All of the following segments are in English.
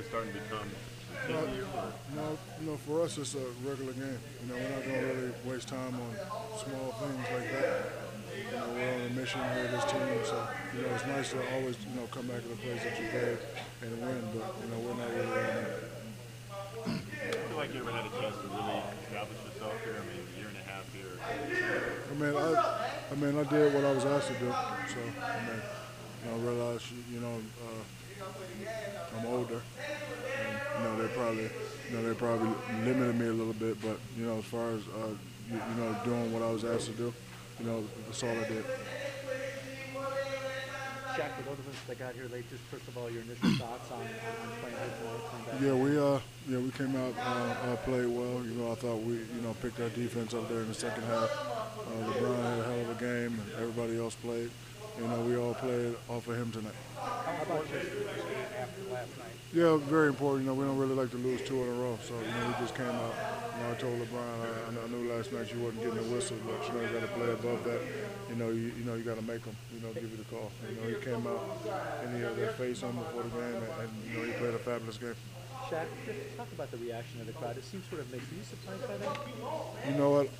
starting to become routine No, to you? Or? no, for us it's a regular game. We're not going to really waste time on small things like that. We're on a mission here, this team, so it's nice to always come back to the place that you played and win. But we're not really on that. Do you feel like you ever had a chance to really establish yourself here? I mean, a year and a half here. I did what I was asked to do. So I realize I'm older, and they probably limited me a little bit. But as far as doing what I was asked to do, that's all I did. Shaq, for those of us that got here late, just first of all, your initial thoughts on playing here tonight, playing back Yeah, home. we came out, played well. I thought we picked our defense up there in the second half. LeBron had a hell of a game, and everybody else played. We all played off of him tonight. How important is this game after last night? Yeah, very important. We don't really like to lose two in a row, so we just came out. I told LeBron, I knew last night you wasn't getting a whistle, but you got to play above that. You got to make them. Give you the call. He came out and he had their face on before the game, and he played a fabulous game. Shaq, just talk about the reaction of the crowd. It seems sort of mixed. Are you surprised by that? You know what?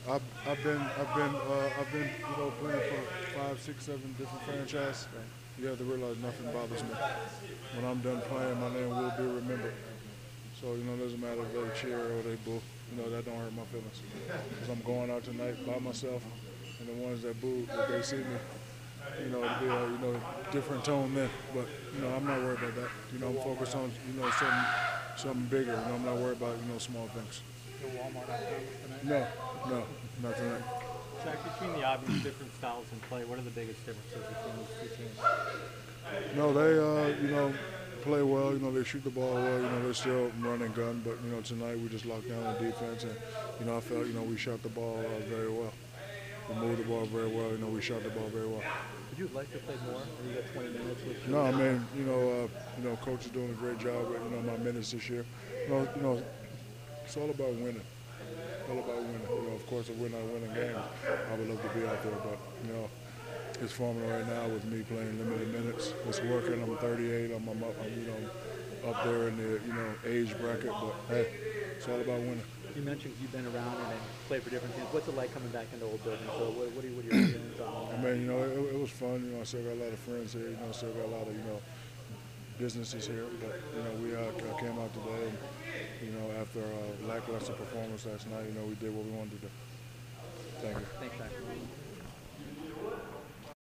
I've been playing for 5, 6, 7 different franchises. Right. You have to realize nothing bothers me. When I'm done playing, my name will be remembered. So it doesn't matter if they cheer or they boo. That don't hurt my feelings. Because I'm going out tonight by myself, and the ones that boo, if they see me, it'll be a different tone then. But I'm not worried about that. I'm focused on something bigger. I'm not worried about small things. The Walmart outcomes tonight? No, no, not tonight. Shaq, between the obvious different styles in play, what are the biggest differences between these two teams? No, they play well. They shoot the ball well. They're still run and gun. But tonight we just locked down on defense, and I felt we shot the ball very well. We moved the ball very well. We shot the ball very well. Would you like to play more? And you got 20 minutes with No, I mean, coach is doing a great job with my minutes this year. It's all about winning. All about winning. Of course, if we're not winning games, I would love to be out there. But it's forming right now with me playing limited minutes. It's working. I'm 38. I'm up there in the age bracket. But hey, it's all about winning. You mentioned you've been around and played for different teams. What's it like coming back into old buildings? So what are your feelings on that? I mean, it was fun. I still got a lot of friends here. Still got a lot of businesses here. But we came out today, and after a lackluster performance last night, we did what we wanted to do. Thank you. Thanks, Shaq.